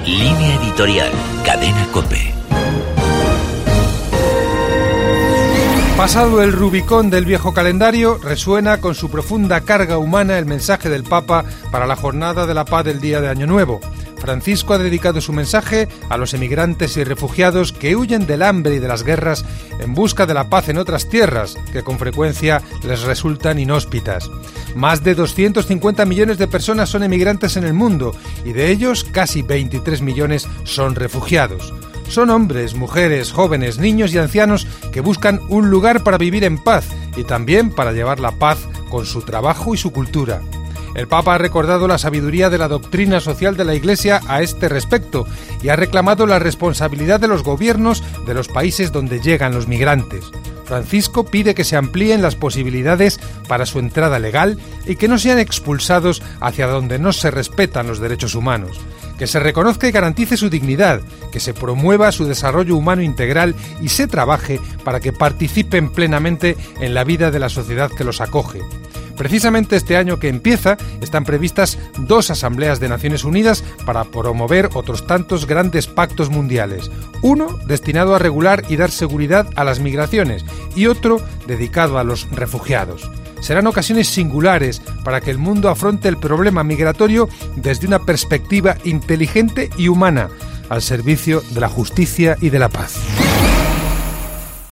Línea editorial, Cadena COPE. Pasado el Rubicón del viejo calendario, resuena con su profunda carga humana el mensaje del Papa para la Jornada de la Paz del día de Año Nuevo. Francisco ha dedicado su mensaje a los emigrantes y refugiados que huyen del hambre y de las guerras en busca de la paz en otras tierras, que con frecuencia les resultan inhóspitas. Más de 250 millones de personas son emigrantes en el mundo y de ellos casi 23 millones son refugiados. Son hombres, mujeres, jóvenes, niños y ancianos que buscan un lugar para vivir en paz y también para llevar la paz con su trabajo y su cultura. El Papa ha recordado la sabiduría de la doctrina social de la Iglesia a este respecto y ha reclamado la responsabilidad de los gobiernos de los países donde llegan los migrantes. Francisco pide que se amplíen las posibilidades para su entrada legal y que no sean expulsados hacia donde no se respetan los derechos humanos, que se reconozca y garantice su dignidad, que se promueva su desarrollo humano integral y se trabaje para que participen plenamente en la vida de la sociedad que los acoge. Precisamente este año que empieza están previstas 2 asambleas de Naciones Unidas para promover otros tantos grandes pactos mundiales. Uno destinado a regular y dar seguridad a las migraciones y otro dedicado a los refugiados. Serán ocasiones singulares para que el mundo afronte el problema migratorio desde una perspectiva inteligente y humana, al servicio de la justicia y de la paz.